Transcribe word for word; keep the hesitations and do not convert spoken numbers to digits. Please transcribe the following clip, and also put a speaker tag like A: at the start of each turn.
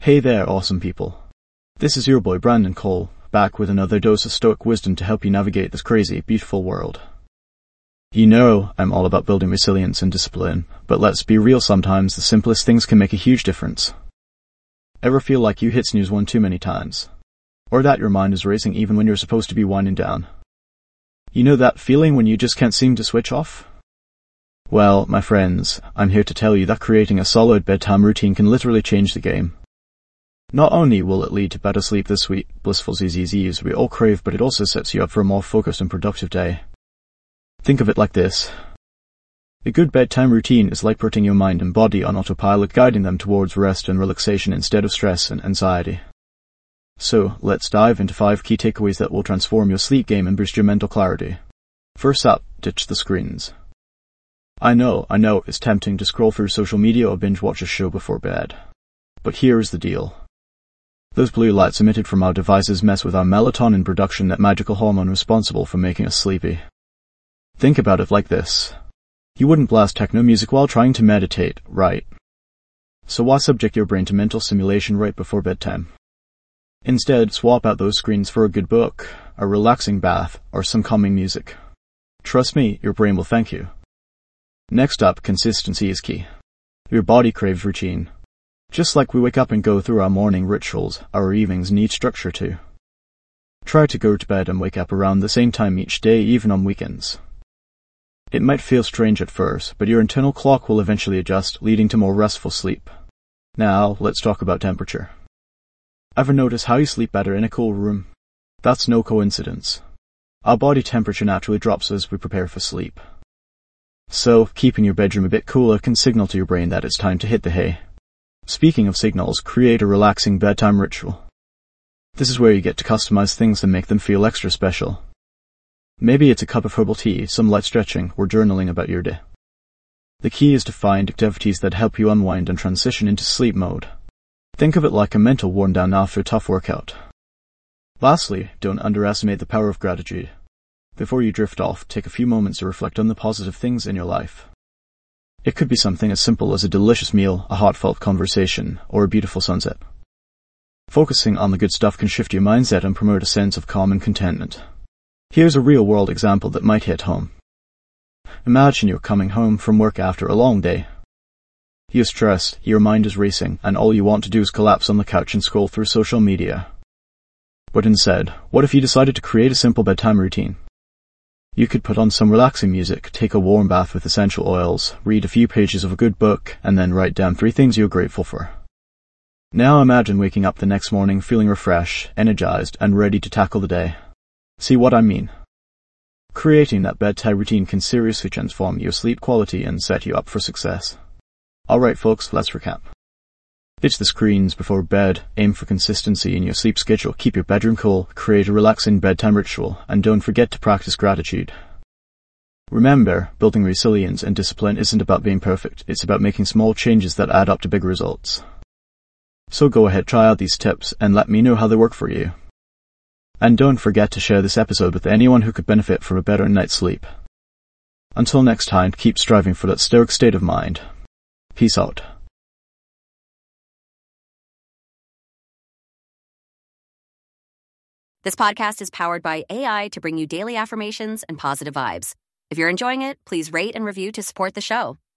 A: Hey there, awesome people. This is your boy Brandon Cole, back with another dose of stoic wisdom to help you navigate this crazy, beautiful world. You know I'm all about building resilience and discipline, but let's be real, sometimes the simplest things can make a huge difference. Ever feel like you hit snooze one too many times? Or that your mind is racing even when you're supposed to be winding down? You know that feeling when you just can't seem to switch off? Well, my friends, I'm here to tell you that creating a solid bedtime routine can literally change the game. Not only will it lead to better sleep, the sweet, blissful Z Z Zs we all crave, but it also sets you up for a more focused and productive day. Think of it like this. A good bedtime routine is like putting your mind and body on autopilot, guiding them towards rest and relaxation instead of stress and anxiety. So, let's dive into five key takeaways that will transform your sleep game and boost your mental clarity. First up, ditch the screens. I know, I know, it's tempting to scroll through social media or binge watch a show before bed. But here is the deal. Those blue lights emitted from our devices mess with our melatonin production, that magical hormone responsible for making us sleepy. Think about it like this. You wouldn't blast techno music while trying to meditate, right? So why subject your brain to mental stimulation right before bedtime? Instead, swap out those screens for a good book, a relaxing bath, or some calming music. Trust me, your brain will thank you. Next up, consistency is key. Your body craves routine. Just like we wake up and go through our morning rituals, our evenings need structure too. Try to go to bed and wake up around the same time each day, even on weekends. It might feel strange at first, but your internal clock will eventually adjust, leading to more restful sleep. Now, let's talk about temperature. Ever notice how you sleep better in a cool room? That's no coincidence. Our body temperature naturally drops as we prepare for sleep. So, keeping your bedroom a bit cooler can signal to your brain that it's time to hit the hay. Speaking of signals, create a relaxing bedtime ritual. This is where you get to customize things and make them feel extra special. Maybe it's a cup of herbal tea, some light stretching, or journaling about your day. The key is to find activities that help you unwind and transition into sleep mode. Think of it like a mental warm-down after a tough workout. Lastly, don't underestimate the power of gratitude. Before you drift off, take a few moments to reflect on the positive things in your life. It could be something as simple as a delicious meal, a heartfelt conversation, or a beautiful sunset. Focusing on the good stuff can shift your mindset and promote a sense of calm and contentment. Here's a real-world example that might hit home. Imagine you're coming home from work after a long day. You're stressed, your mind is racing, and all you want to do is collapse on the couch and scroll through social media. But instead, what if you decided to create a simple bedtime routine? You could put on some relaxing music, take a warm bath with essential oils, read a few pages of a good book, and then write down three things you're grateful for. Now imagine waking up the next morning feeling refreshed, energized, and ready to tackle the day. See what I mean? Creating that bedtime routine can seriously transform your sleep quality and set you up for success. Alright folks, let's recap. Ditch the screens before bed, aim for consistency in your sleep schedule, keep your bedroom cool, create a relaxing bedtime ritual, and don't forget to practice gratitude. Remember, building resilience and discipline isn't about being perfect, it's about making small changes that add up to big results. So go ahead, try out these tips, and let me know how they work for you. And don't forget to share this episode with anyone who could benefit from a better night's sleep. Until next time, keep striving for that stoic state of mind. Peace out.
B: This podcast is powered by A I to bring you daily affirmations and positive vibes. If you're enjoying it, please rate and review to support the show.